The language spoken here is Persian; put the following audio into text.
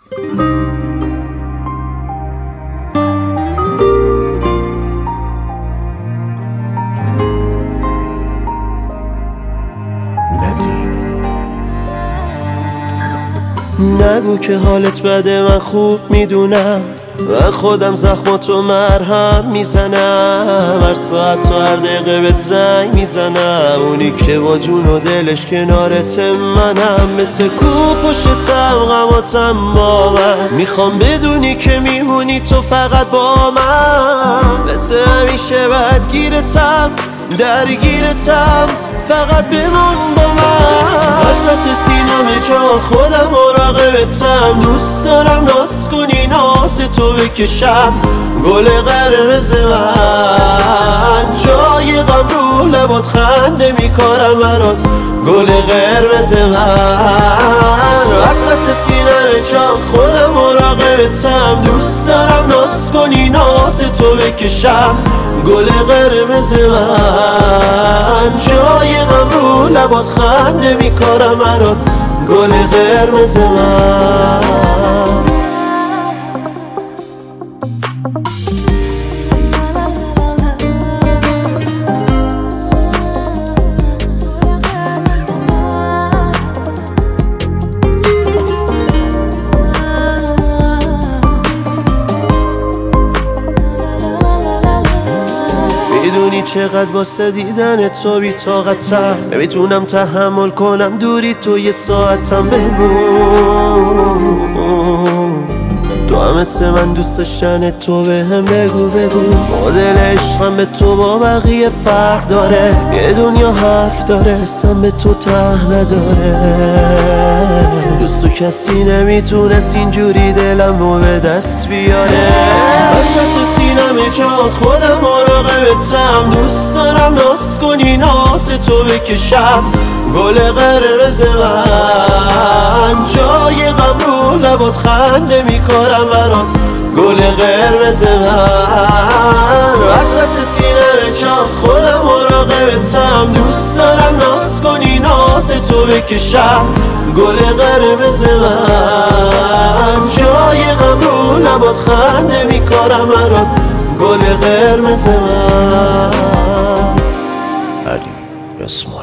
نگو که حالت بده، من خوب میدونم و خودم زخماتو مرهم میزنم. هر ساعت و هر دقیقه بهت زنگ میزنم، اونی که با جون و دلش کنارت منم. مثل کو پشتم غماتم با من، میخوام بدونی که میمونی تو فقط با من. مثل همیشه بدگیرتم درگیرتم، فقط بمون با من. وسط سینم جا خودم مراقبتم، دوست دارم ناز کنی ناز تو بکشم. گل قرمز من جای غم رو لبات خنده میکارم برات، گل قرمز من. وسط سینم جا خودم مراقبتم، دوست دارم ناز کنی ناز تو بکشم. گل قرمز من جای غم رو لبات خنده میکارم برات، گل قرمز من. میدونی چقدر واسه دیدن تو بی طاقتم، نمیتونم تحمل کنم دوری تو یه ساعتم بمون. تو هم مثل من دوست داشتن تو بهم بگو مدل عشقم به تو با بقیه فرق داره. یه دنیا حرف داره اسم به تو ته نداره. دوستو کسی نمیتونست اینجوری دلمو به دست بیاره. وسط سینم جات خودم مراقبتم، دوست دارم ناز کنی ناز تو بکشم. گل قرمز من جای غم رو لبات خنده میکارم برات، گل قرمز من. وسط سینم جات خودم مراقبتم، دوست دارم ناز کنی ناز تو بکشم. گل قرمز من جای غم رو لبات خنده میکارم برات، گل قرمز من. علی اسم